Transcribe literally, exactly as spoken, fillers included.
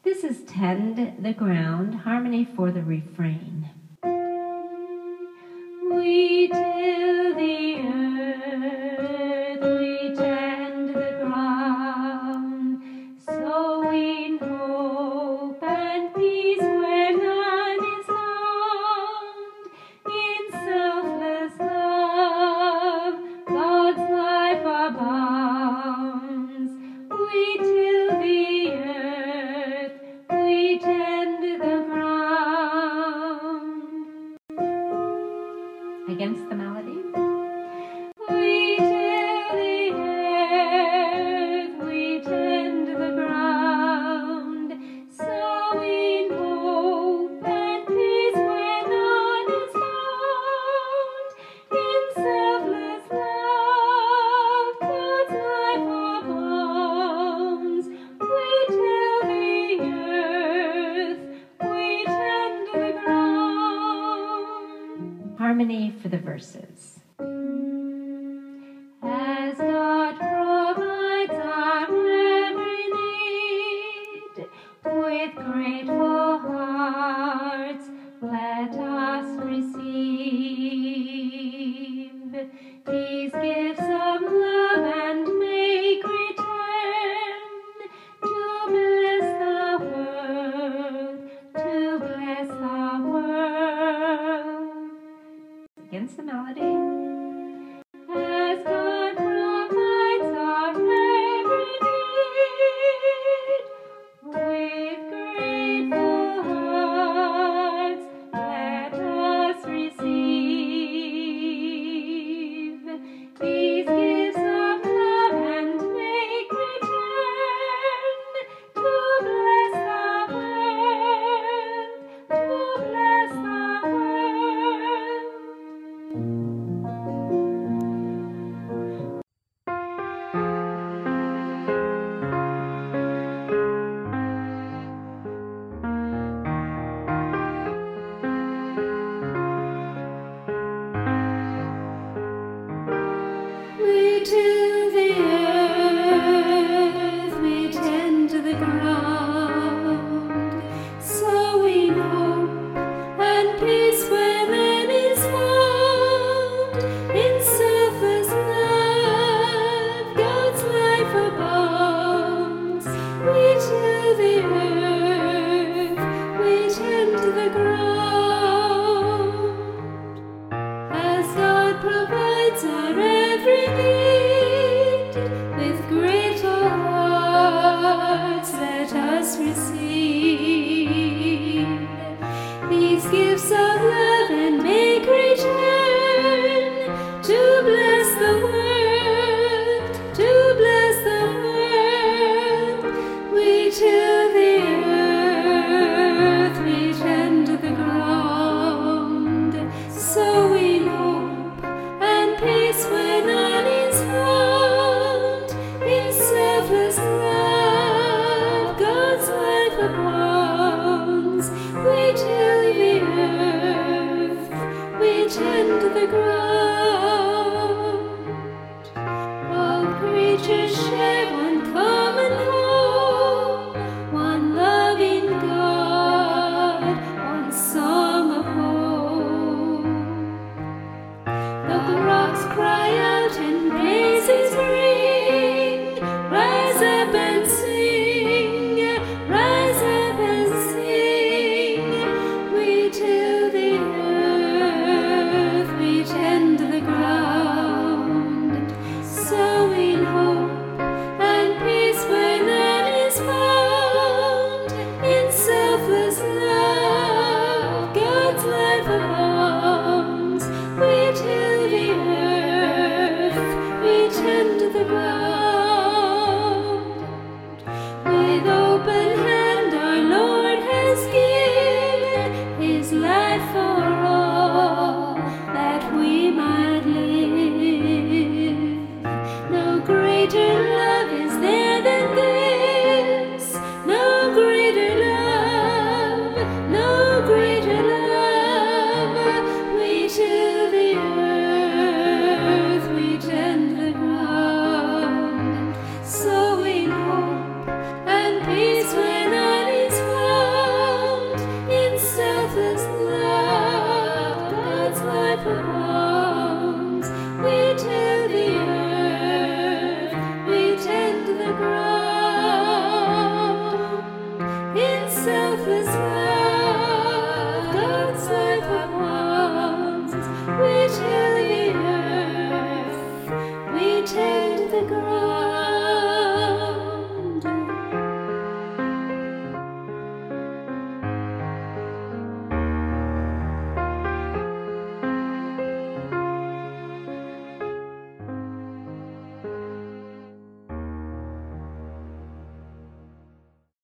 This is Tend the Ground, harmony for the refrain. We till the earth, we tend the ground, sowing hope and peace where none is found. In selfless love, God's life abounds. We till the earth, we tend the ground. Against the melody. We till the earth, we tend the ground, sowing hope and peace where none is found. In selfless love, God's life abounds. We till the earth, we tend the ground. Harmony for the verses. As God provides our every need, with grateful hearts let us receive these gifts of love and make return to bless the world, to bless the world. Against the melody. As God provides our every need, with grateful hearts let us receive these gifts of love and make return to bless the world, to bless the world. We till the earth, we tend the ground, sowing hope and peace where man is found. In selfless love, God's life abounds. We till the earth, we tend the ground. As God provides our every need, with grateful hearts let us receive these gifts of love and make return to bless the world, to bless the world. We till